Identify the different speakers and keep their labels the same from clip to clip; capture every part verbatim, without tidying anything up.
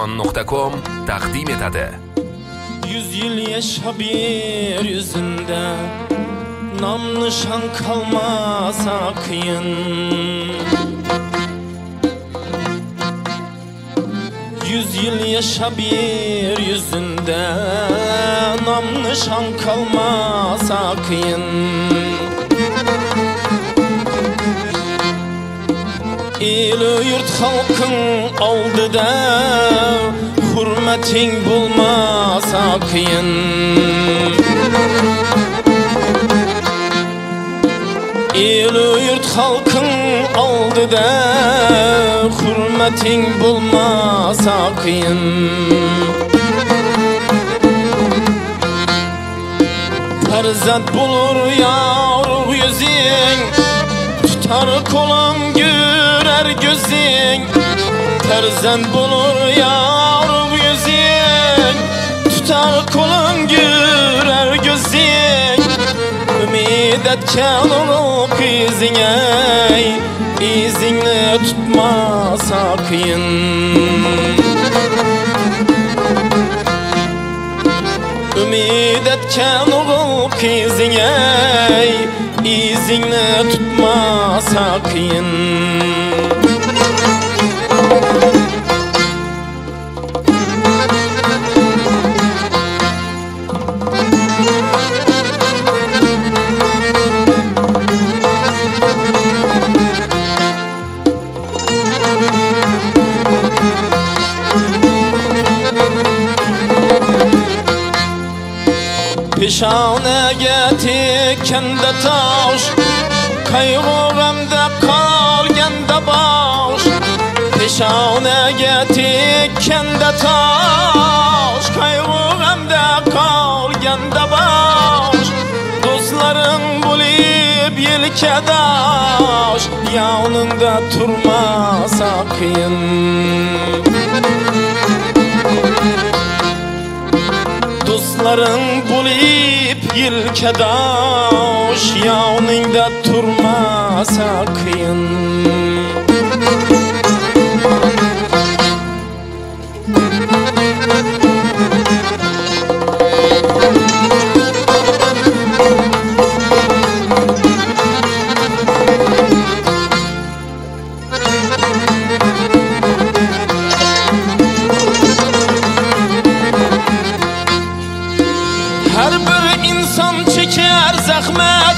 Speaker 1: Radioston nokta com taqdim etadi.
Speaker 2: Yüz yıl yaşa bir yüzünde, nam nişan kalmasa kıyın. Yüz yıl yaşa bir yüzünde, nam nişan kalmasa kıyın. İl yurt halkın oldu da, hürmetin bulmasa kıyın. İl yurt halkın oldu da, hürmetin bulmasa kıyın. Perzent bulur yavru yüzün, tutar kolun gürer gözün. Perzent bulur yavru yüzün, tutar kolun gürer gözün. Ümid etken olup izine, izini tutmasa kıyın. Ümid etken olup izine, izini tutmasa kıyın. Peşane getirkende taş, kaygıramda kalgende baş. Peşane getirkende taş, kaygıramda kalgende baş. Dostların bulip yelkedaş, yanında durmasa kıyın. Dostların bulip yelkedaş, yanında durmasa kıyın. Her bir insan çeker zahmet,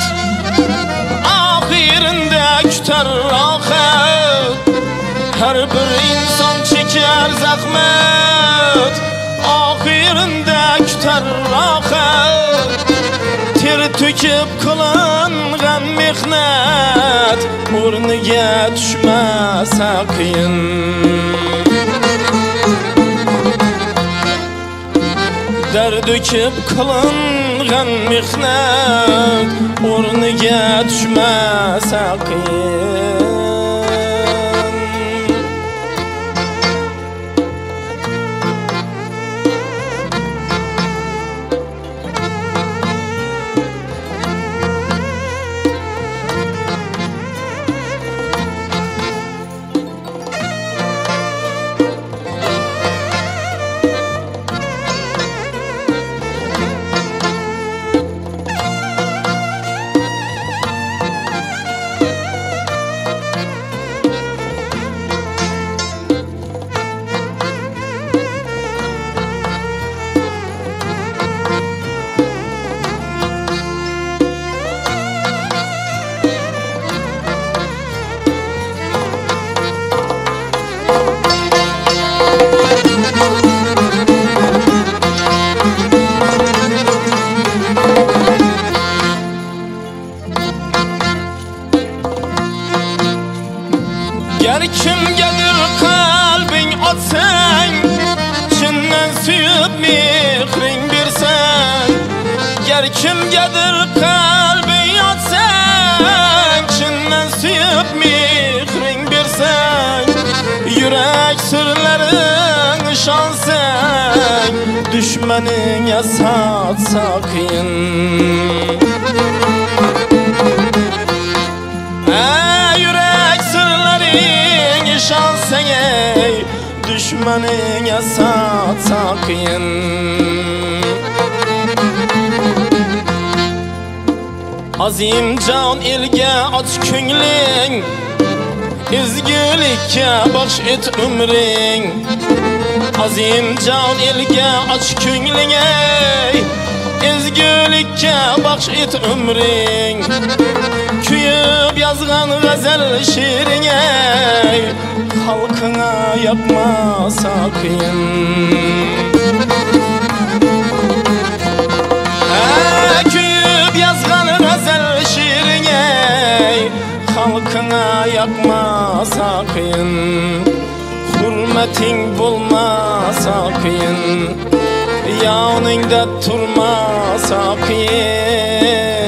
Speaker 2: ahirinde küter rahat. Her bir insan çeker zahmet, ahirinde küter rahat. Ter töküp kılıngan mehnet, o'rniga düşmese kıyın. Der döküp kılıngan mehnet, o'rniga düşmese kıyın. Ger kim gelir kalbin atsan, çinden süyüp mihrin birsen. Ger kim gelir kalbin atsan, çinden süyüp mihrin birsen. Yürek sırların şansen, düşmanına satsa kıyın. Yürek sırların şansen, düşmanına kıyın. Azim can ilge aç küngling, izgilikka baş et ömring. Azim can ilge aç küngling, izgilikka baş et ömring. Küyüp yazgan gazel şiirin, halkına yapmasa kıyın. Halkına yakmasa kıyın, hürmetin bulmasa kıyın, yanında durmasa kıyın.